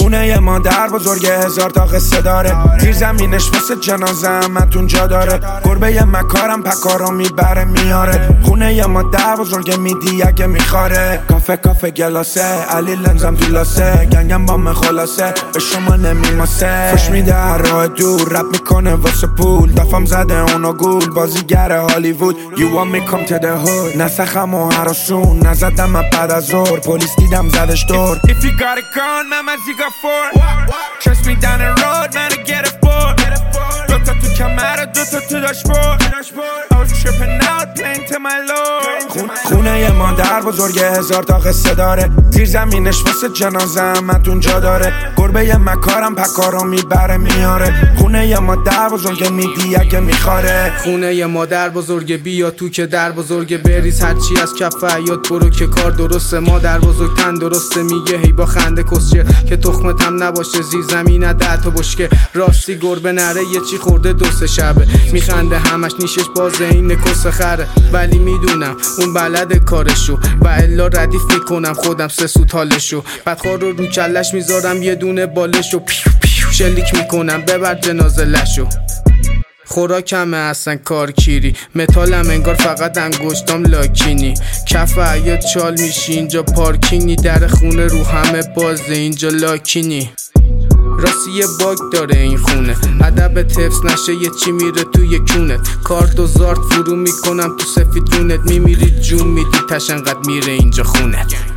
خونه مادر بزرگ 1000 تا قصه داره. زیر زمینش واسه جنازه همتون جا داره. گربه مکارم پکارو میبره میاره. خونه مادر بزرگ میدی اگه میخواره. کافه گلاسه علی لنزم تو لاسه. گنگم با من خلاصه به شما نمیماسه. فش میده هر راه دور رپ میکنه واسه پول. دفم زده اونو گول بازیگر هالیوود. You want me come to the hood. نسخم و هراسون نزدم من بعد از ظهر. پلیس دیدم زدش دور. If you got a gun man you got four. Trust me down the road man I get it for. دوتا تو کمره دوتا تو داشبورد. I was tripping out playing to my lord. خونه مادر بزرگ 1000 تا قصه داره. زیر زمینش واسه جنازه همتون جا داره. گربه مکارم پکارو میبره میاره. خونه مادر بزرگ میدی اگه میخواره. خونه مادر بزرگ بیا تو که در بزرگ بریز. هرچی از کف حیات برو که کار درسته. مادر بزرگ تن درسته میگه هی با خنده کسچه که تخمت هم نباشه زیر زمین 10 تا بشکه. راستی گربه نره یه چی خورده 2-3 شبه. میخنده همش نیشش بازه این کس خره. ولی میدونم اون بلد کارشو و الا ردیف میکنم خودم 3 سوت حالشو. بدخوار رو کلش میذارم یه دونه بالشو. پیو پیو شلیک میکنم ببر جنازه لشو. خوراکمه اصلا کار کیری. متالم انگار فقط انگشتام لاکینی. کف حیات چال میشی اینجا پارکینی. در خونه رو همه بازه اینجا لاکینی. راستی یه باگ داره این خونه. ادب تفس نشه یه چی میره توی کونت. کارت و زارت فرو میکنم تو سفید جونت. میمیری جون میدی تش انقدر میره اینجا خونه.